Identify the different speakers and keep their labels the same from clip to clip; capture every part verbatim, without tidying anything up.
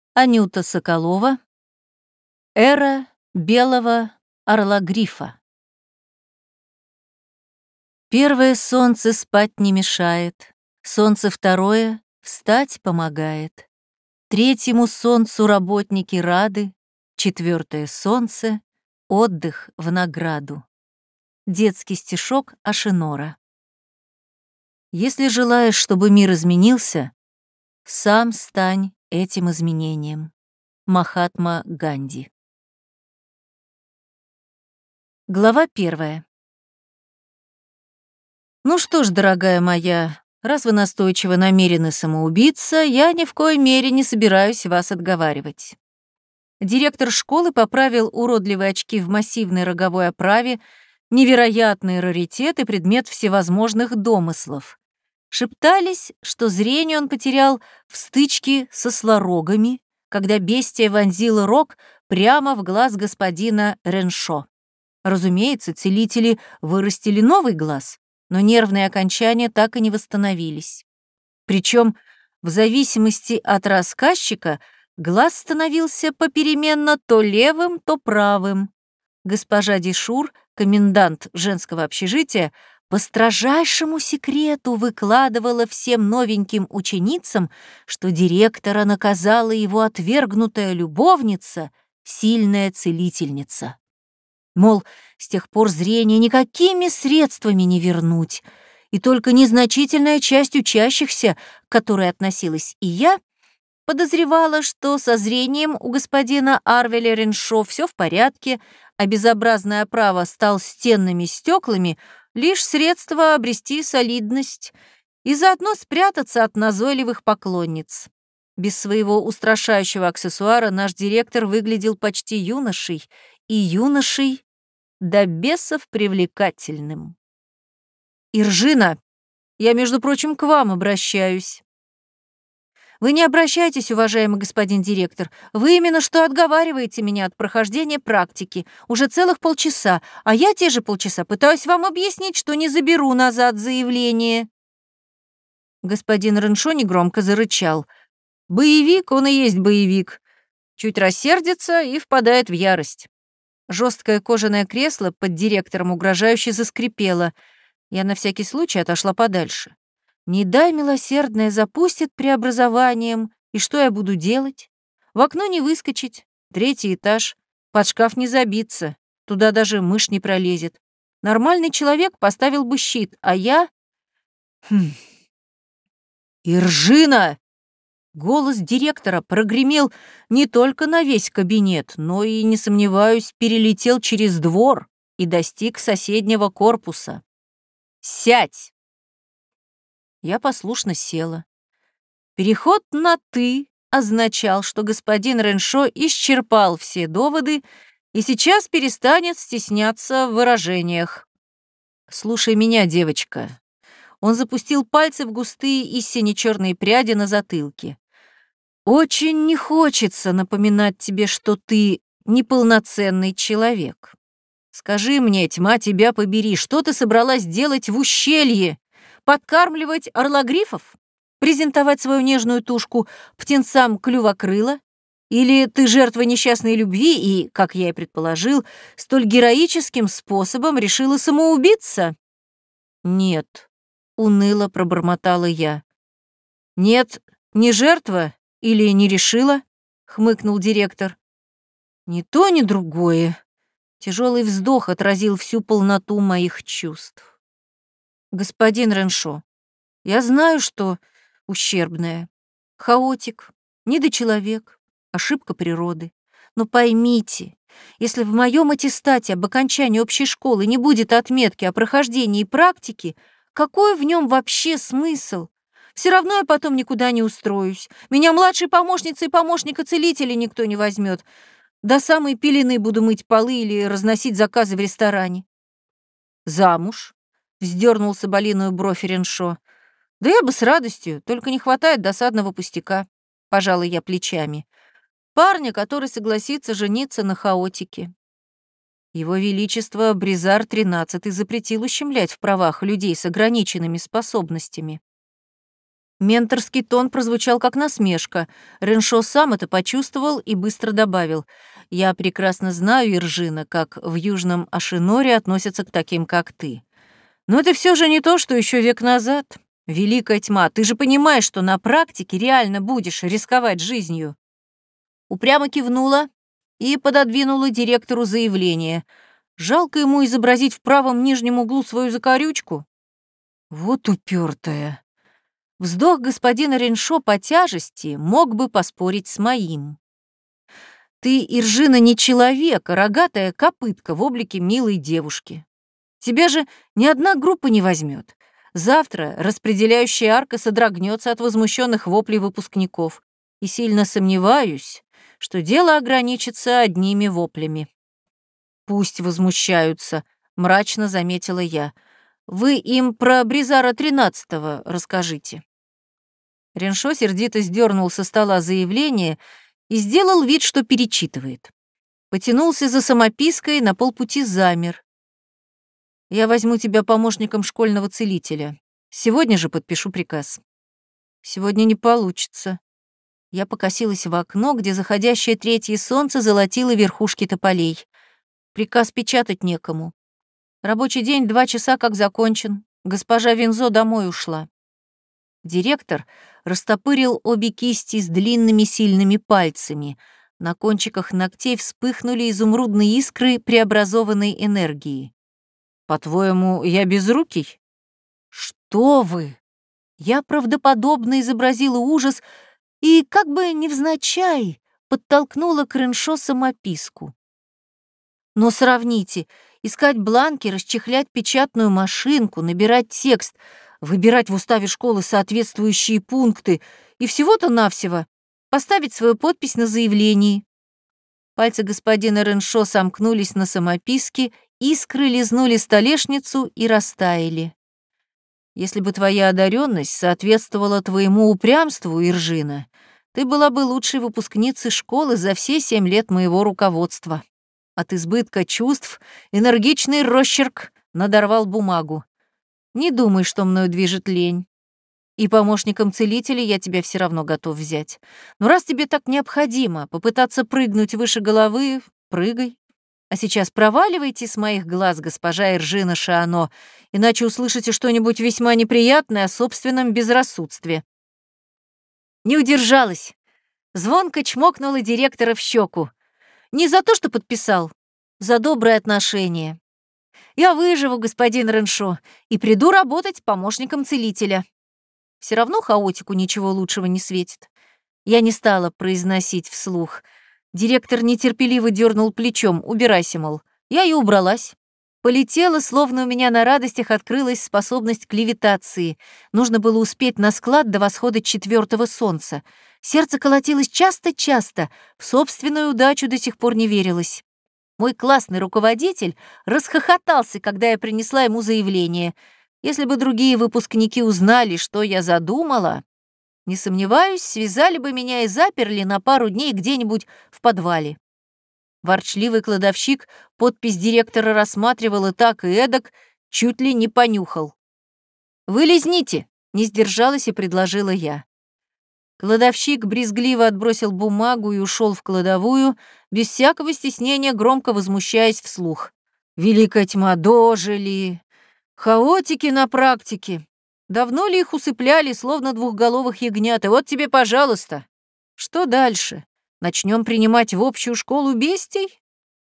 Speaker 1: Анюта Соколова. Эра белого орлогрифа. Первое солнце спать не мешает, солнце второе встать помогает. Третьему солнцу работники рады, четвертое солнце — отдых в награду. Детский стишок Ашинора. Если желаешь, чтобы мир изменился, сам стань этим изменением. Махатма Ганди. Глава первая. Ну что ж, дорогая моя, раз вы настойчиво намерены самоубиться, я ни в коей мере не собираюсь вас отговаривать. Директор школы поправил уродливые очки в массивной роговой оправе, невероятный раритет и предмет всевозможных домыслов. Шептались, что зрение он потерял в стычке со слорогами, когда бестия вонзила рог прямо в глаз господина Реншо. Разумеется, целители вырастили новый глаз, но нервные окончания так и не восстановились. Причем, в зависимости от рассказчика, глаз становился попеременно то левым, то правым. Госпожа Дишур, комендант женского общежития, по строжайшему секрету выкладывала всем новеньким ученицам, что директора наказала его отвергнутая любовница, сильная целительница. Мол, с тех пор зрение никакими средствами не вернуть, и только незначительная часть учащихся, к которой относилась и я, подозревала, что со зрением у господина Арвеля Реншо все в порядке, а безобразная оправа стал стенными стеклами лишь средство обрести солидность и заодно спрятаться от назойливых поклонниц. Без своего устрашающего аксессуара наш директор выглядел почти юношей, и юношей до бесов привлекательным. «Иржина, я, между прочим, к вам обращаюсь». «Вы не обращайтесь, уважаемый господин директор. Вы именно что отговариваете меня от прохождения практики. Уже целых полчаса, а я те же полчаса пытаюсь вам объяснить, что не заберу назад заявление». Господин Реншо негромко зарычал. Боевик, он и есть боевик. Чуть рассердится и впадает в ярость. Жесткое кожаное кресло под директором угрожающе заскрипело. Я на всякий случай отошла подальше. Не дай милосердная запустит преобразованием, и что я буду делать? В окно не выскочить, третий этаж, под шкаф не забиться, туда даже мышь не пролезет. Нормальный человек поставил бы щит, а я... Хм. «Иржина!» Голос директора прогремел не только на весь кабинет, но и, не сомневаюсь, перелетел через двор и достиг соседнего корпуса. «Сядь!» Я послушно села. Переход на «ты» означал, что господин Реншо исчерпал все доводы и сейчас перестанет стесняться в выражениях. «Слушай меня, девочка». Он запустил пальцы в густые и сине-черные пряди на затылке. «Очень не хочется напоминать тебе, что ты неполноценный человек. Скажи мне, тьма тебя побери, что ты собралась делать в ущелье? Подкармливать орлогрифов? Презентовать свою нежную тушку птенцам клювокрыла? Или ты жертва несчастной любви и, как я и предположил, столь героическим способом решила самоубиться?» «Нет», — уныло пробормотала я. «Нет, не жертва или не решила?» — хмыкнул директор. «Ни то, ни другое». Тяжелый вздох отразил всю полноту моих чувств. «Господин Реншо, я знаю, что ущербное, хаотик, недочеловек, ошибка природы. Но поймите, если в моем аттестате об окончании общей школы не будет отметки о прохождении практики, какой в нем вообще смысл? Все равно я потом никуда не устроюсь. Меня младшей помощницей и помощника целителя никто не возьмет. До самой пелены буду мыть полы или разносить заказы в ресторане». «Замуж?» — вздернул соболиную бровь Реншо. «Да я бы с радостью, только не хватает досадного пустяка», — пожала я плечами. «Парня, который согласится жениться на хаотике». Его Величество Бризар тринадцатый запретил ущемлять в правах людей с ограниченными способностями. Менторский тон прозвучал как насмешка. Реншо сам это почувствовал и быстро добавил: «Я прекрасно знаю, Иржина, как в Южном Ашиноре относятся к таким, как ты. Но это все же не то, что еще век назад. Великая тьма, ты же понимаешь, что на практике реально будешь рисковать жизнью». Упрямо кивнула и пододвинула директору заявление. Жалко ему изобразить в правом нижнем углу свою закорючку. Вот упертая. Вздох господина Реншо по тяжести мог бы поспорить с моим. Ты, Иржина, не человек, а рогатая копытка в облике милой девушки. Тебя же ни одна группа не возьмет. Завтра распределяющая арка содрогнется от возмущенных воплей выпускников. И сильно сомневаюсь, что дело ограничится одними воплями. Пусть возмущаются, мрачно заметила я. Вы им про Бризара тринадцатого расскажите. Реншо сердито сдернул со стола заявление и сделал вид, что перечитывает. Потянулся за самопиской, на полпути замер. «Я возьму тебя помощником школьного целителя. Сегодня же подпишу приказ». «Сегодня не получится». Я покосилась в окно, где заходящее третье солнце золотило верхушки тополей. Приказ печатать некому. Рабочий день два часа как закончен. Госпожа Винзо домой ушла. Директор растопырил обе кисти с длинными сильными пальцами. На кончиках ногтей вспыхнули изумрудные искры преобразованной энергии. «По-твоему, я безрукий?» «Что вы!» Я правдоподобно изобразила ужас и, как бы невзначай, подтолкнула к Реншо самописку. Но сравните, искать бланки, расчехлять печатную машинку, набирать текст, выбирать в уставе школы соответствующие пункты и всего-то навсего поставить свою подпись на заявлении. Пальцы господина Реншо сомкнулись на самописке, искры лизнули столешницу и растаяли. Если бы твоя одаренность соответствовала твоему упрямству, Иржина, ты была бы лучшей выпускницей школы за все семь лет моего руководства. От избытка чувств энергичный росчерк надорвал бумагу. Не думай, что мною движет лень. И помощником целителя я тебя все равно готов взять. Но раз тебе так необходимо попытаться прыгнуть выше головы, прыгай. А сейчас проваливайте с моих глаз, госпожа Иржина Шиано, иначе услышите что-нибудь весьма неприятное о собственном безрассудстве». Не удержалась. Звонко чмокнула директора в щеку. Не за то, что подписал, за доброе отношение. Я выживу, господин Реншо, и приду работать помощником целителя. Все равно хаотику ничего лучшего не светит. Я не стала произносить вслух. Директор нетерпеливо дернул плечом, убирайся, мол. Я и убралась. Полетела, словно у меня на радостях открылась способность к левитации. Нужно было успеть на склад до восхода четвертого солнца. Сердце колотилось часто-часто, в собственную удачу до сих пор не верилось. Мой классный руководитель расхохотался, когда я принесла ему заявление. Если бы другие выпускники узнали, что я задумала, не сомневаюсь, связали бы меня и заперли на пару дней где-нибудь в подвале. Ворчливый кладовщик подпись директора рассматривал и так, и эдак, чуть ли не понюхал. «Вы лизните!» — не сдержалась и предложила я. Кладовщик брезгливо отбросил бумагу и ушел в кладовую, без всякого стеснения громко возмущаясь вслух. «Великая тьма, дожили! Хаотики на практике! Давно ли их усыпляли, словно двухголовых ягнят? И вот тебе, пожалуйста! Что дальше? Начнем принимать в общую школу бестий?»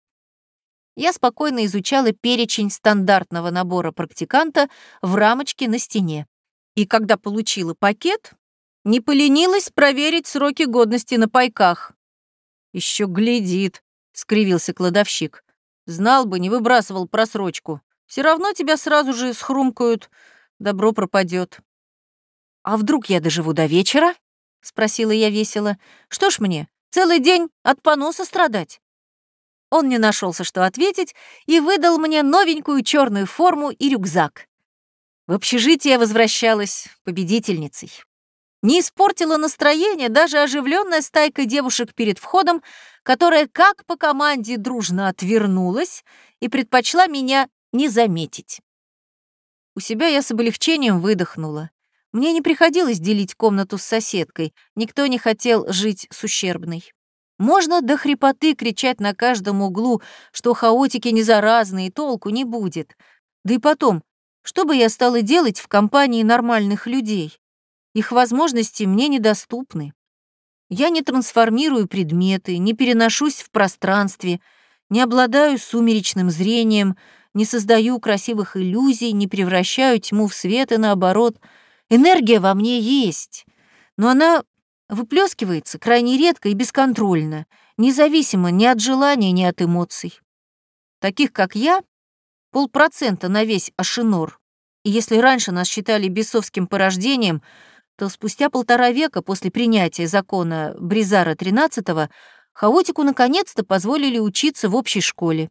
Speaker 1: Я спокойно изучала перечень стандартного набора практиканта в рамочке на стене. И когда получила пакет, не поленилась проверить сроки годности на пайках. «Еще глядит», — скривился кладовщик. «Знал бы, не выбрасывал просрочку. Все равно тебя сразу же схрумкают, добро пропадет». «А вдруг я доживу до вечера?» — спросила я весело. «Что ж мне, целый день от поноса страдать?» Он не нашелся, что ответить, и выдал мне новенькую черную форму и рюкзак. В общежитие я возвращалась победительницей. Не испортила настроение даже оживленная стайка девушек перед входом, которая как по команде дружно отвернулась и предпочла меня не заметить. У себя я с облегчением выдохнула. Мне не приходилось делить комнату с соседкой, никто не хотел жить с ущербной. Можно до хрипоты кричать на каждом углу, что хаотики не заразны и толку не будет. Да и потом, что бы я стала делать в компании нормальных людей? Их возможности мне недоступны. Я не трансформирую предметы, не переношусь в пространстве, не обладаю сумеречным зрением, не создаю красивых иллюзий, не превращаю тьму в свет и наоборот. Энергия во мне есть, но она выплескивается крайне редко и бесконтрольно, независимо ни от желания, ни от эмоций. Таких, как я, полпроцента на весь Ашинор. И если раньше нас считали бесовским порождением, то спустя полтора века после принятия закона Бризара тринадцатого хаотику наконец-то позволили учиться в общей школе.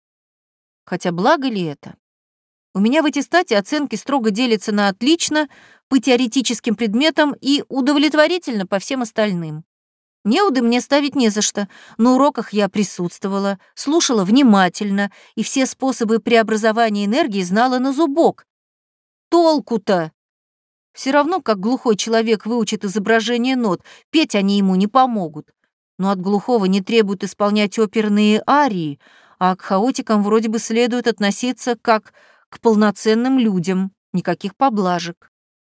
Speaker 1: Хотя благо ли это? У меня в аттестате оценки строго делятся на «отлично» по теоретическим предметам и «удовлетворительно» по всем остальным. Неуды мне ставить не за что. На уроках я присутствовала, слушала внимательно и все способы преобразования энергии знала на зубок. Толку-то? Все равно, как глухой человек выучит изображение нот, петь они ему не помогут. Но от глухого не требуют исполнять оперные арии, а к хаотикам вроде бы следует относиться как к полноценным людям, никаких поблажек.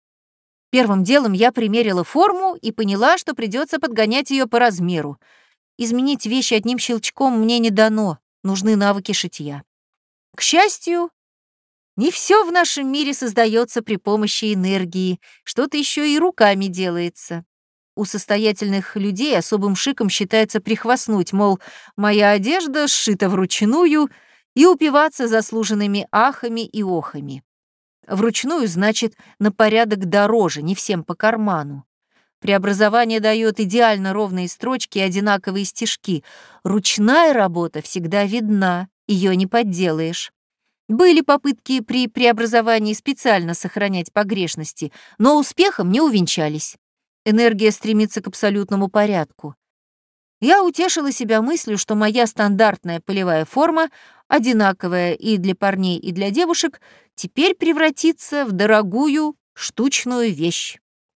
Speaker 1: Первым делом я примерила форму и поняла, что придется подгонять ее по размеру. Изменить вещи одним щелчком мне не дано, нужны навыки шитья. К счастью, не все в нашем мире создается при помощи энергии, что-то еще и руками делается. У состоятельных людей особым шиком считается прихвастнуть, мол, моя одежда сшита вручную, и упиваться заслуженными ахами и охами. Вручную значит на порядок дороже, не всем по карману. Преобразование дает идеально ровные строчки и одинаковые стежки. Ручная работа всегда видна, ее не подделаешь. Были попытки при преобразовании специально сохранять погрешности, но успехом не увенчались. Энергия стремится к абсолютному порядку. Я утешила себя мыслью, что моя стандартная полевая форма, одинаковая и для парней, и для девушек, теперь превратится в дорогую штучную вещь.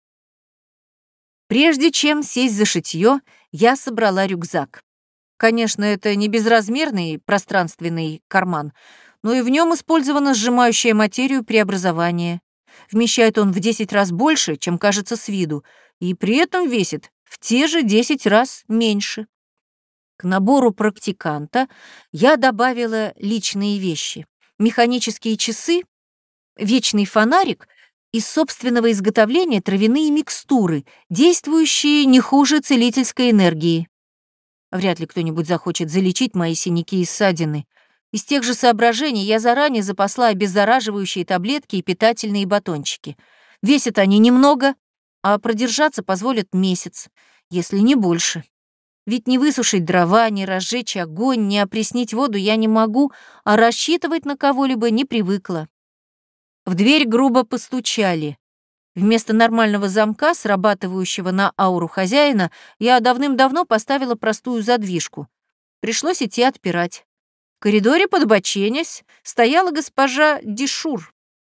Speaker 1: Прежде чем сесть за шитьё, я собрала рюкзак. Конечно, это не безразмерный пространственный карман, но и в нем использовано сжимающее материю преобразование. Вмещает он в десять раз больше, чем кажется с виду, и при этом весит в те же десять раз меньше. К набору практиканта я добавила личные вещи. Механические часы, вечный фонарик из собственного изготовления травяные микстуры, действующие не хуже целительской энергии. Вряд ли кто-нибудь захочет залечить мои синяки и ссадины. Из тех же соображений я заранее запасла обеззараживающие таблетки и питательные батончики. Весят они немного, а продержаться позволят месяц, если не больше. Ведь не высушить дрова, не разжечь огонь, не опреснить воду я не могу, а рассчитывать на кого-либо не привыкла. В дверь грубо постучали. Вместо нормального замка, срабатывающего на ауру хозяина, я давным-давно поставила простую задвижку. Пришлось идти отпирать. В коридоре, подбоченясь, стояла госпожа Дишур.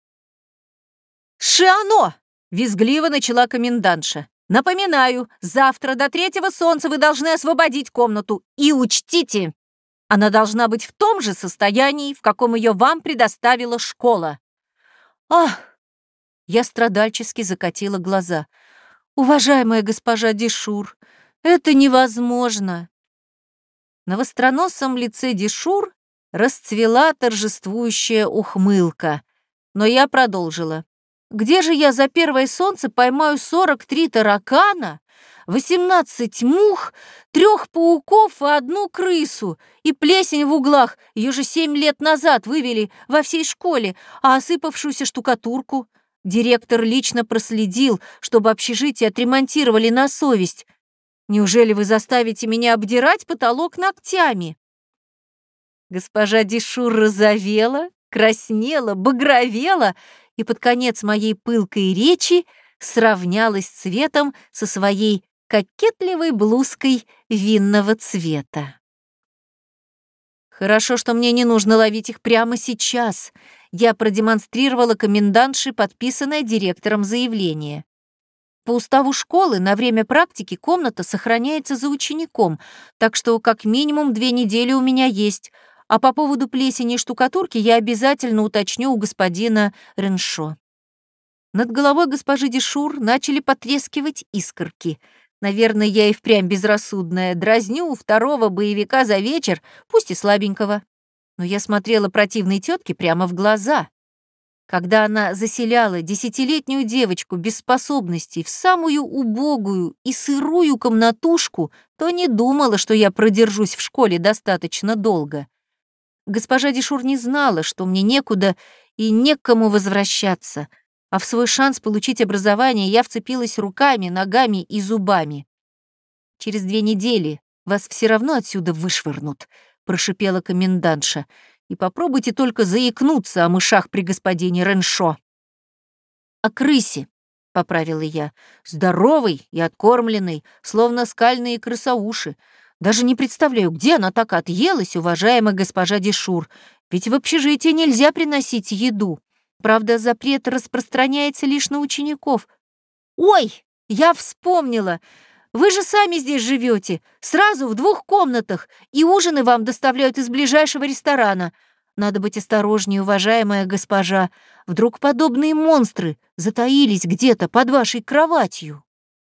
Speaker 1: «Шиано!» — визгливо начала комендантша. «Напоминаю, завтра до третьего солнца вы должны освободить комнату. И учтите, она должна быть в том же состоянии, в каком ее вам предоставила школа». «Ах!» — я страдальчески закатила глаза. «Уважаемая госпожа Дишур, это невозможно!» На востроносом лице Дишур расцвела торжествующая ухмылка, но я продолжила. «Где же я за первое солнце поймаю сорок три таракана, восемнадцать мух, трех пауков и одну крысу, и плесень в углах, ее же семь лет назад вывели во всей школе, а осыпавшуюся штукатурку? Директор лично проследил, чтобы общежитие отремонтировали на совесть. Неужели вы заставите меня обдирать потолок ногтями?» Госпожа Дишур розовела, краснела, багровела и под конец моей пылкой речи сравнялась цветом со своей кокетливой блузкой винного цвета. Хорошо, что мне не нужно ловить их прямо сейчас. Я продемонстрировала комендантше подписанное директором заявление. По уставу школы на время практики комната сохраняется за учеником, так что как минимум две недели у меня есть. А по поводу плесени и штукатурки я обязательно уточню у господина Реншо. Над головой госпожи Дешур начали потрескивать искорки. Наверное, я и впрямь безрассудная, дразню второго боевика за вечер, пусть и слабенького. Но я смотрела противной тетке прямо в глаза. Когда она заселяла десятилетнюю девочку без способностей в самую убогую и сырую комнатушку, то не думала, что я продержусь в школе достаточно долго. Госпожа Дешур не знала, что мне некуда и не к кому возвращаться, а в свой шанс получить образование я вцепилась руками, ногами и зубами. «Через две недели вас все равно отсюда вышвырнут», — прошипела комендантша. «И попробуйте только заикнуться о мышах при господине Реншо». «О крысе», — поправила я, — «здоровой и откормленной, словно скальные крысоуши. Даже не представляю, где она так отъелась, уважаемая госпожа Дешур, ведь в общежитии нельзя приносить еду. Правда, запрет распространяется лишь на учеников. Ой, я вспомнила! Вы же сами здесь живете, сразу в двух комнатах, и ужины вам доставляют из ближайшего ресторана. Надо быть осторожнее, уважаемая госпожа. Вдруг подобные монстры затаились где-то под вашей кроватью».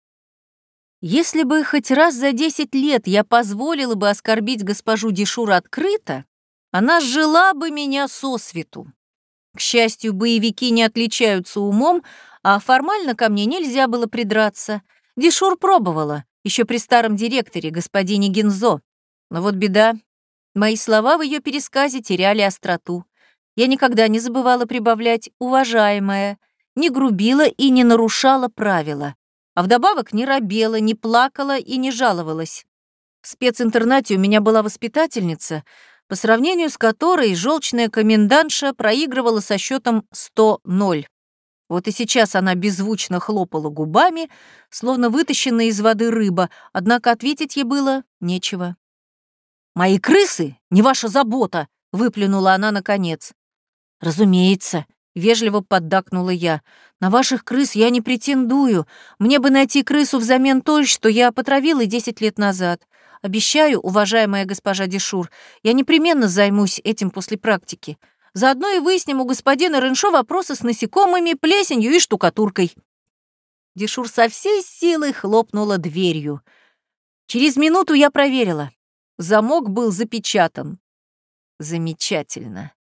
Speaker 1: Если бы хоть раз за десять лет я позволила бы оскорбить госпожу Дешур открыто, она сжила бы меня сосвету. К счастью, боевики не отличаются умом, а формально ко мне нельзя было придраться. Дешур пробовала, еще при старом директоре, господине Гинзо. Но вот беда. Мои слова в ее пересказе теряли остроту. Я никогда не забывала прибавлять «уважаемая», не грубила и не нарушала правила. А вдобавок не робела, не плакала и не жаловалась. В специнтернате у меня была воспитательница, по сравнению с которой желчная комендантша проигрывала со счетом сто ноль. Вот и сейчас она беззвучно хлопала губами, словно вытащенная из воды рыба, однако ответить ей было нечего. «Мои крысы — не ваша забота!» — выплюнула она наконец. «Разумеется», — вежливо поддакнула я. «На ваших крыс я не претендую. Мне бы найти крысу взамен той, что я потравила десять лет назад. Обещаю, уважаемая госпожа Дешур, я непременно займусь этим после практики. Заодно и выясним у господина Реншо вопросы с насекомыми, плесенью и штукатуркой». Дешур со всей силой хлопнула дверью. Через минуту я проверила. Замок был запечатан. Замечательно.